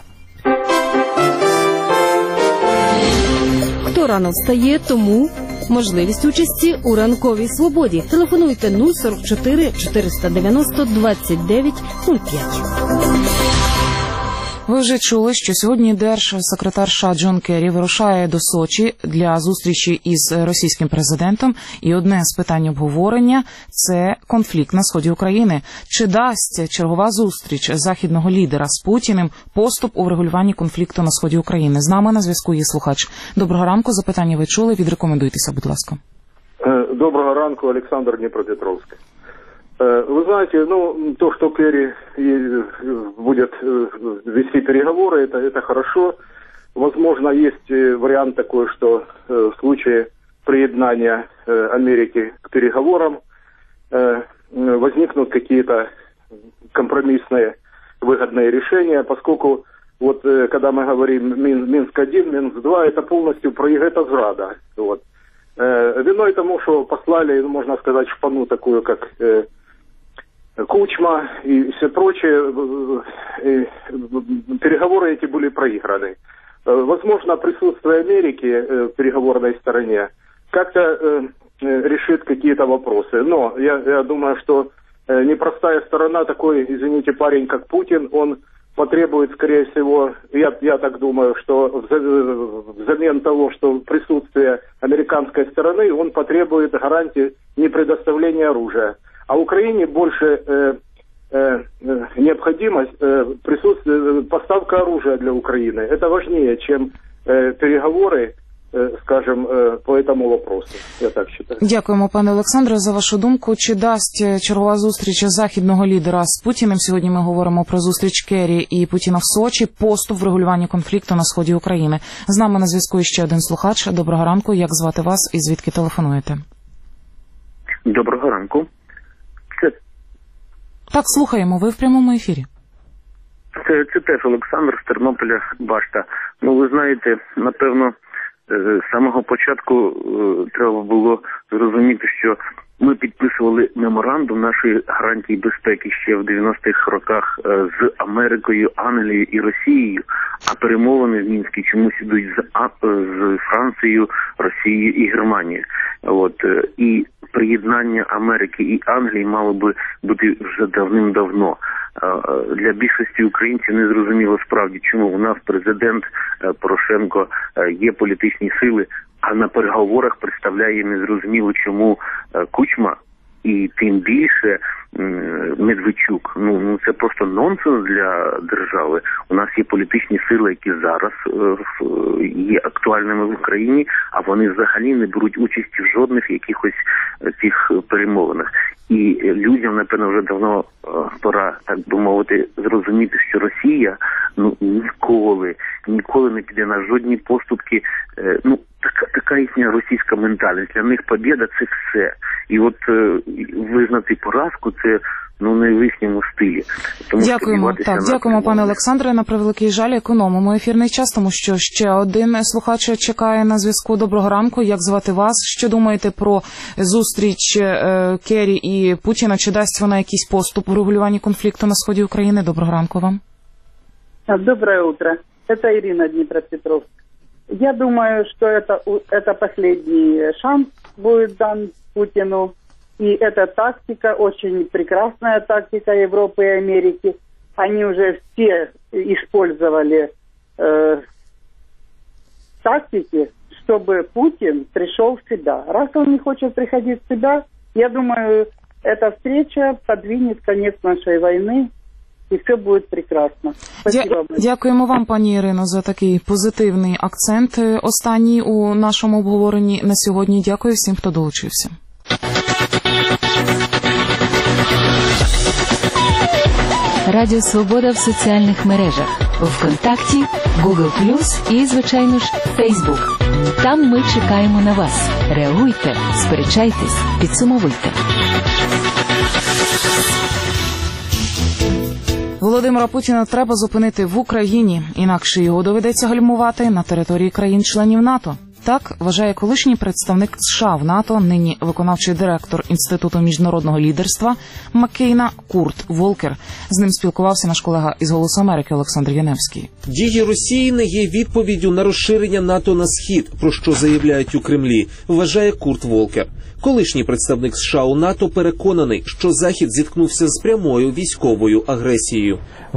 Хто рано встає, тому можливість участі у ранковій свободі. Телефонуйте нуль сорок чотири чотириста дев'яносто двадцять дев'ять нуль п'ять. Ви вже чули, що сьогодні держсекретар США Джон Керрі вирушає до Сочі для зустрічі із російським президентом. І одне з питань обговорення – це конфлікт на сході України. Чи дасть чергова зустріч західного лідера з Путіним поступ у врегулюванні конфлікту на сході України? З нами на зв'язку є слухач. Доброго ранку, запитання ви чули, відрекомендуйтеся, будь ласка. Доброго ранку, Александр, Днепропетровск. Вы знаете, ну, то, что Керри будет вести переговоры, это, это хорошо. Возможно, есть вариант такой, что в случае приеднания Америки к переговорам возникнут какие-то компромиссные выгодные решения, поскольку вот когда мы говорим Минск один, Минск два, это полностью это зрада. Вот. Виной тому, что послали, можно сказать, шпану такую, как Кучма и все прочее, переговоры эти были проиграны. Возможно, присутствие Америки в переговорной стороне как-то решит какие-то вопросы. Но я, я думаю, что непростая сторона, такой, извините, парень, как Путин, он потребует, скорее всего, я, я так думаю, что взамен того, что присутствие американской стороны, он потребует гарантии непредоставления оружия. А Украине больше э, э, необходимость э, присутствия, поставка оружия для Украины. Это важнее, чем э, переговоры, э, скажем, э, по этому вопросу. Я так считаю. Дякуємо, пане Олександре, за вашу думку. Чи дасть чергова зустріч західного лідера з Путіним? Сьогодні ми говоримо про зустріч Керрі і Путіна в Сочі, поступ в регулюванні конфлікту на сході України. З нами на зв'язку ще один слухач. Доброго ранку. Як звати вас і звідки телефонуєте? Доброго ранку. Так, слухаємо, ви в прямому ефірі. Це, це теж Олександр з Тернополя, Башта. Ну, ви знаєте, напевно, з самого початку треба було зрозуміти, що ми підписували меморандум нашої гарантії безпеки ще в дев'яностих роках з Америкою, Англією і Росією, а перемовини в Мінську чомусь ідуть з, з Францією, Росією і Германією. От, і приєднання Америки і Англії мало би бути вже давним-давно. Для більшості українців не зрозуміло справді, чому у нас президент Порошенко є політичні сили, а на переговорах представляє незрозуміло чому Кучма і тим більше Медведчук. Ну, ну це просто нонсенс для держави. У нас є політичні сили, які зараз е, є актуальними в Україні, а вони взагалі не беруть участі в жодних якихось цих перемовинах. І людям, напевно, вже давно е, пора, так би мовити, зрозуміти, що Росія ну ніколи, ніколи не піде на жодні поступки. Е, ну, така, така їхня російська ментальність. Для них побєда – це все. І от е, визнати поразку – це ну не в їхньому стилі. Тому дякуємо. Так, дякуємо, пане Олександре. На превеликий жаль, економимо ефірний час, тому що ще один слухач чекає на зв'язку. Доброго ранку. Як звати вас? Що думаєте про зустріч е, Керрі і Путіна? Чи дасть вона якийсь поступ у регулюванні конфлікту на сході України? Доброго ранку вам. Доброе утро. Это Ирина, Днепропетровск. Я думаю, что это, это последний шанс будет дан Путину. И эта тактика, очень прекрасная тактика Европы и Америки. Они уже все использовали э, тактики, чтобы Путин пришел в себя. Раз он не хочет приходить в себя, я думаю, эта встреча подвинет конец нашей войны. І все буде прекрасно. Дя- Дякуємо вам, пані Ірино, за такий позитивний акцент останній у нашому обговоренні на сьогодні. Дякую всім, хто долучився. Радіо Свобода в соціальних мережах. ВКонтакті, Google плюс і, звичайно ж, Facebook. Там ми чекаємо на вас. Реагуйте, сперечайтесь, підсумовуйте. Володимира Путіна треба зупинити в Україні, інакше його доведеться гальмувати на території країн-членів НАТО. Так вважає колишній представник США в НАТО, нині виконавчий директор Інституту міжнародного лідерства Маккейна Курт Волкер. З ним спілкувався наш колега із «Голосу Америки» Олександр Яневський. Дії Росії не є відповіддю на розширення НАТО на схід, про що заявляють у Кремлі, вважає Курт Волкер. Колишній представник США у НАТО переконаний, що Захід зіткнувся з прямою військовою агресією.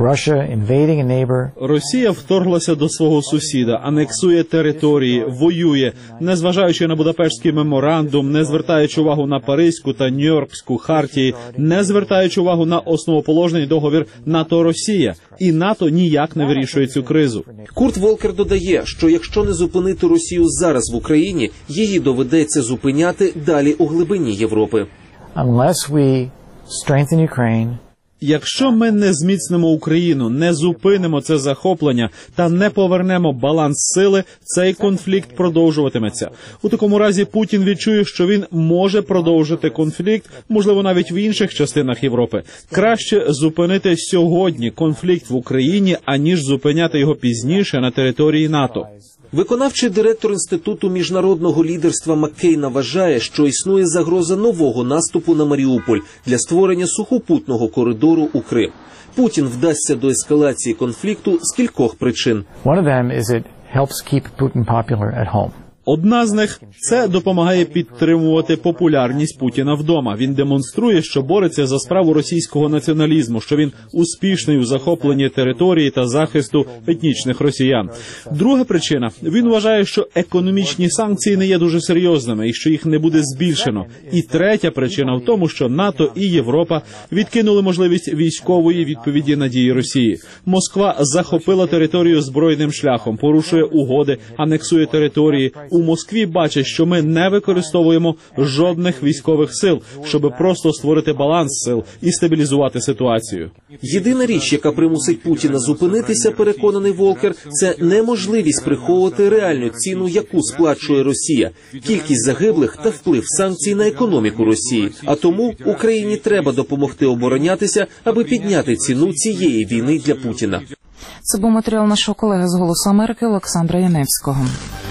Росія вторглася до свого сусіда, анексує території, воює, незважаючи на Будапештський меморандум, не звертаючи увагу на Паризьку та Нью-Йоркську хартії, не звертаючи увагу на основоположний договір НАТО-Росія. І НАТО ніяк не вирішує цю кризу. Курт Волкер додає, що якщо не зупинити Росію зараз в Україні, її доведеться зупиняти далі у глибині Європи. Unless we strengthen Ukraine, якщо ми не зміцнимо Україну, не зупинимо це захоплення та не повернемо баланс сили, цей конфлікт продовжуватиметься. У такому разі Путін відчує, що він може продовжити конфлікт, можливо, навіть в інших частинах Європи. Краще зупинити сьогодні конфлікт в Україні, аніж зупиняти його пізніше на території НАТО. Виконавчий директор Інституту міжнародного лідерства Маккейна вважає, що існує загроза нового наступу на Маріуполь для створення сухопутного коридору у Крим. Путін вдасться до ескалації конфлікту з кількох причин. one of them is it helps keep Putin popular at home. Одна з них – це допомагає підтримувати популярність Путіна вдома. Він демонструє, що бореться за справу російського націоналізму, що він успішний у захопленні території та захисту етнічних росіян. Друга причина – він вважає, що економічні санкції не є дуже серйозними і що їх не буде збільшено. І третя причина в тому, що НАТО і Європа відкинули можливість військової відповіді на дії Росії. Москва захопила територію збройним шляхом, порушує угоди, анексує території. У Москві бачать, що ми не використовуємо жодних військових сил, щоб просто створити баланс сил і стабілізувати ситуацію. Єдина річ, яка примусить Путіна зупинитися, переконаний Волкер, це неможливість приховувати реальну ціну, яку сплачує Росія, кількість загиблих та вплив санкцій на економіку Росії. А тому Україні треба допомогти оборонятися, аби підняти ціну цієї війни для Путіна. Це був матеріал нашого колеги з «Голосу Америки» Олександра Яневського.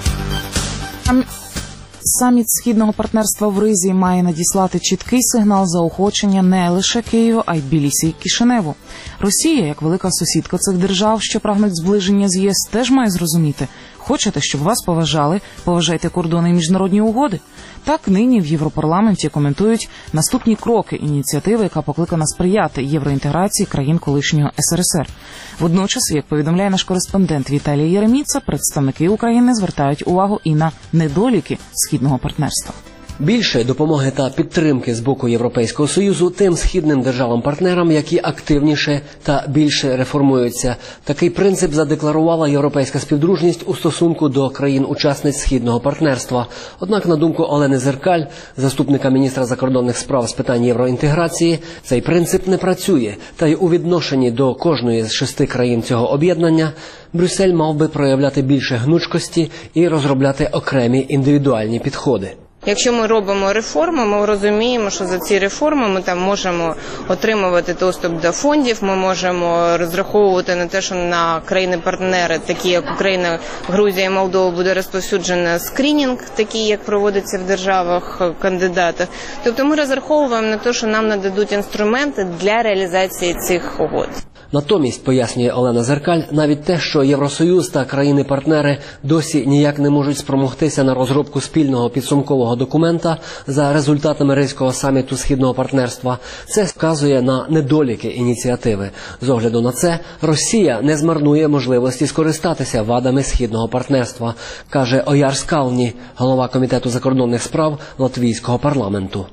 Саміт Східного партнерства в Ризі має надіслати чіткий сигнал заохочення не лише Києву, а й Тбілісі і Кишиневу. Росія, як велика сусідка цих держав, що прагнуть зближення з ЄС, теж має зрозуміти. Хочете, щоб вас поважали, поважайте кордони і міжнародні угоди. Так нині в Європарламенті коментують наступні кроки ініціативи, яка покликана сприяти євроінтеграції країн колишнього ес ер ес ер. Водночас, як повідомляє наш кореспондент Віталій Єреміца, представники України звертають увагу і на недоліки Східного партнерства. Більше допомоги та підтримки з боку Європейського Союзу тим східним державам-партнерам, які активніше та більше реформуються. Такий принцип задекларувала європейська співдружність у стосунку до країн-учасниць Східного партнерства. Однак, на думку Олени Зеркаль, заступника міністра закордонних справ з питань євроінтеграції, цей принцип не працює. Та й у відношенні до кожної з шести країн цього об'єднання Брюссель мав би проявляти більше гнучкості і розробляти окремі індивідуальні підходи. Якщо ми робимо реформи, ми розуміємо, що за ці реформи ми там можемо отримувати доступ до фондів, ми можемо розраховувати на те, що на країни-партнери, такі як Україна, Грузія і Молдова, буде розповсюджено скринінг, такий, як проводиться в державах-кандидатах. Тобто ми розраховуємо на те, що нам нададуть інструменти для реалізації цих угод. Натомість, пояснює Олена Зеркаль, навіть те, що Євросоюз та країни-партнери досі ніяк не можуть спромогтися на розробку спільного підсумкового документа за результатами Ризького саміту Східного партнерства, це вказує на недоліки ініціативи. З огляду на це, Росія не змарнує можливості скористатися вадами Східного партнерства, каже Ояр Скалні, голова Комітету закордонних справ Латвійського парламенту.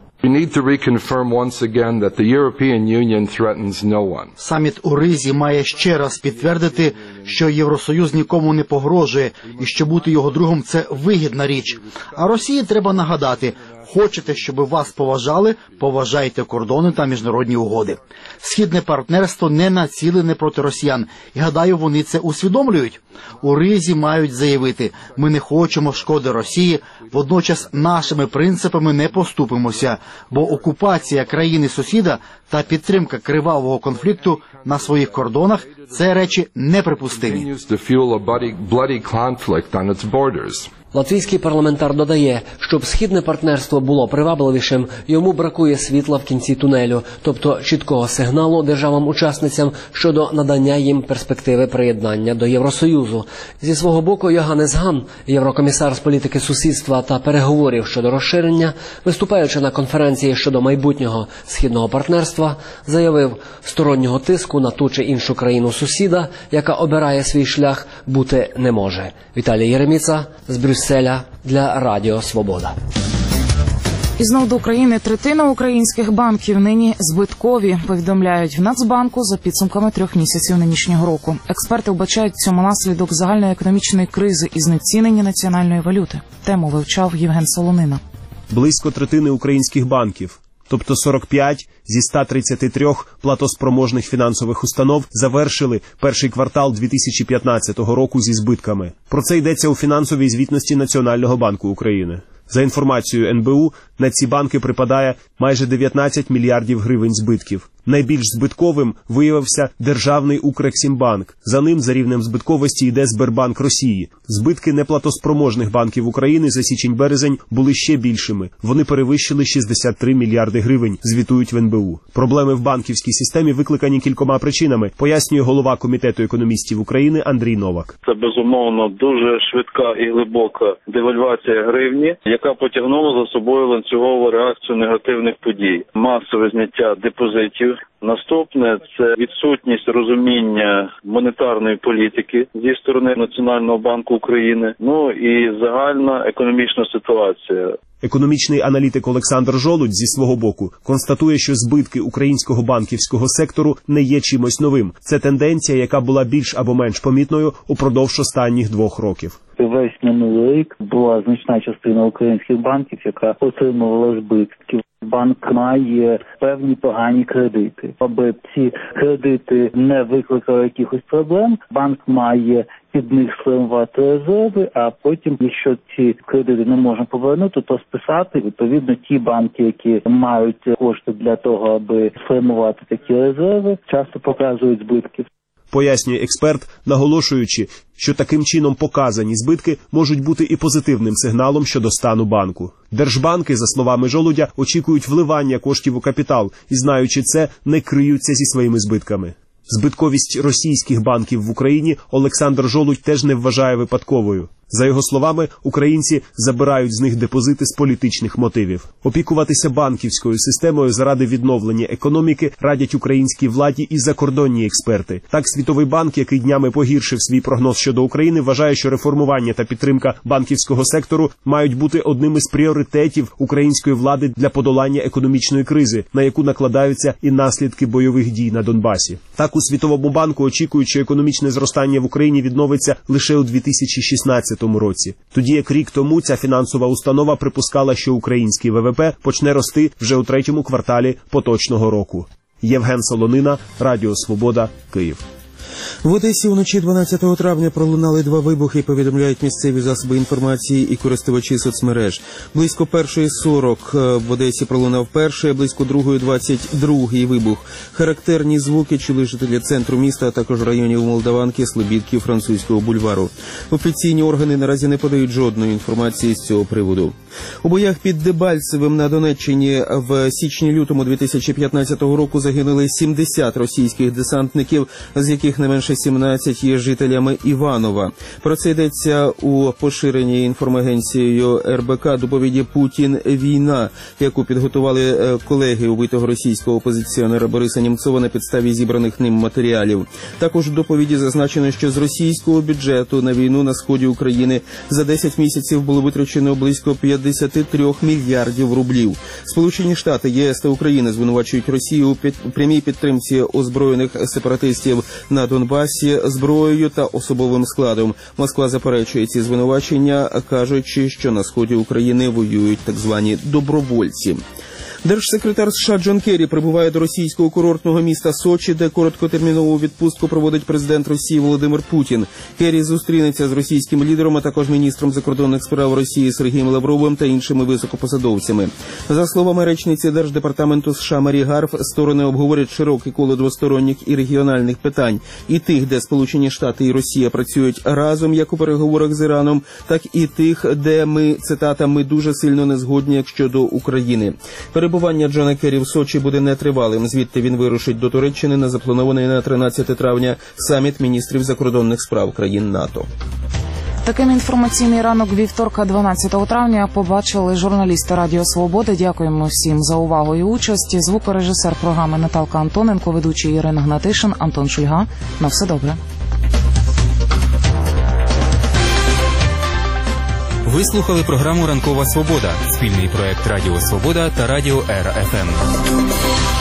Саміт у Ризі має ще раз підтвердити, що Євросоюз нікому не погрожує і що бути його другом – це вигідна річ. А Росії треба нагадати – хочете, щоб вас поважали, поважайте кордони та міжнародні угоди. Східне партнерство не націлене проти росіян, і, гадаю, вони це усвідомлюють. У Ризі мають заявити – ми не хочемо шкоди Росії, водночас нашими принципами не поступимося, бо окупація країни-сусіда та підтримка кривавого конфлікту на своїх кордонах – це речі неприпустимі. Латвійський парламентар додає, щоб східне партнерство було привабливішим, йому бракує світла в кінці тунелю, тобто чіткого сигналу державам-учасницям щодо надання їм перспективи приєднання до Євросоюзу. Зі свого боку, Йоганнес Ган, єврокомісар з політики сусідства та переговорів щодо розширення, виступаючи на конференції щодо майбутнього східного партнерства, заявив, стороннього тиску на ту чи іншу країну-сусіда, яка обирає свій шлях, бути не може. Віталій Єреміца з Брюсселя для Радіо Свобода. І знов до України. Третина українських банків нині збиткові, повідомляють в Нацбанку за підсумками трьох місяців нинішнього року. Експерти вбачають в цьому наслідок загальної економічної кризи і знецінення національної валюти. Тему вивчав Євген Солонина. Близько третини українських банків, тобто сорок п'ять зі ста тридцяти трьох платоспроможних фінансових установ, завершили перший квартал дві тисячі п'ятнадцятого року зі збитками. Про це йдеться у фінансовій звітності Національного банку України. За інформацією ен бе у, на ці банки припадає майже дев'ятнадцять мільярдів гривень збитків. Найбільш збитковим виявився державний Укрексімбанк. За ним за рівнем збитковості йде Сбербанк Росії. Збитки неплатоспроможних банків України за січень-березень були ще більшими. Вони перевищили шістдесят три мільярди гривень, звітують в ен бе у. Проблеми в банківській системі викликані кількома причинами, пояснює голова Комітету економістів України Андрій Новак. Це, безумовно, дуже швидка і глибока девальвація гривні, яка потягнула за собою ланцюгову реакцію негативних подій. Масове зняття депозитів. Наступне – це відсутність розуміння монетарної політики зі сторони Національного банку України, ну і загальна економічна ситуація. Економічний аналітик Олександр Жолудь зі свого боку констатує, що збитки українського банківського сектору не є чимось новим. Це тенденція, яка була більш або менш помітною упродовж останніх двох років. Весь минулий рік була значна частина українських банків, яка отримувала збитки. Банк має певні погані кредити. Аби ці кредити не викликали якихось проблем, банк має під них сформувати резерви, а потім, якщо ці кредити не можна повернути, то списати. Відповідно, ті банки, які мають кошти для того, аби сформувати такі резерви, часто показують збитки. Пояснює експерт, наголошуючи, що таким чином показані збитки можуть бути і позитивним сигналом щодо стану банку. Держбанки, за словами Жолудя, очікують вливання коштів у капітал і, знаючи це, не криються зі своїми збитками. Збитковість російських банків в Україні Олександр Жолудь теж не вважає випадковою. За його словами, українці забирають з них депозити з політичних мотивів. Опікуватися банківською системою заради відновлення економіки радять українській владі і закордонні експерти. Так, Світовий банк, який днями погіршив свій прогноз щодо України, вважає, що реформування та підтримка банківського сектору мають бути одним із пріоритетів української влади для подолання економічної кризи, на яку накладаються і наслідки бойових дій на Донбасі. Так, у Світовому банку очікують, що економічне зростання в Україні відновиться лише у дві тисячі шістнадцятому році. Тоді, як рік тому, ця фінансова установа припускала, що український ве ве пе почне рости вже у третьому кварталі поточного року. Євген Солонина, Радіо Свобода, Київ. В Одесі вночі дванадцятого травня пролунали два вибухи, повідомляють місцеві засоби інформації і користувачі соцмереж. Близько першої сорок в Одесі пролунав перший, а близько другої двадцять другий вибух. Характерні звуки чули жителі центру міста, а також районів Молдаванки, Слобідки, Французького бульвару. Офіційні органи наразі не подають жодної інформації з цього приводу. У боях під Дебальцевим на Донеччині в січні-лютому дві тисячі п'ятнадцятого року загинули сімдесят російських десантників, з яких не менше сімнадцять є жителями Іванова. Про це йдеться у поширеній інформагенцією ер бе ка доповіді «Путін. Війна», яку підготували колеги убитого російського опозиціонера Бориса Німцова на підставі зібраних ним матеріалів. Також у доповіді зазначено, що з російського бюджету на війну на сході України за десять місяців було витрачено близько п'ятдесят три мільярдів рублів. Сполучені Штати, є ес та Україна звинувачують Росію у прямій підтримці озброєних сепаратистів на Донбасі зброєю та особовим складом. Москва заперечує ці звинувачення, кажучи, що на сході України воюють так звані добровольці. Держсекретар США Джон Керрі прибуває до російського курортного міста Сочі, де короткотермінову відпустку проводить президент Росії Володимир Путін. Керрі зустрінеться з російським лідером, а також міністром закордонних справ Росії Сергієм Лавровим та іншими високопосадовцями. За словами речниці Держдепартаменту США Марі Гарф, сторони обговорять широке коло двосторонніх і регіональних питань, і тих, де Сполучені Штати і Росія працюють разом, як у переговорах з Іраном, так і тих, де ми, цитата, «ми дуже сильно не згодні, як щодо України». Перебування Джона Керрі в Сочі буде нетривалим. Звідти він вирушить до Туреччини на запланований на тринадцяте травня саміт міністрів закордонних справ країн НАТО. Таким інформаційний ранок вівторка, дванадцятого травня, побачили журналісти Радіо Свобода. Дякуємо всім за увагу і участь. Звукорежисер програми Наталка Антоненко, ведучий Ірина Гнатишин, Антон Шульга. На все добре. Ви слухали програму «Ранкова Свобода» – спільний проект Радіо Свобода та Радіо Р Ф М.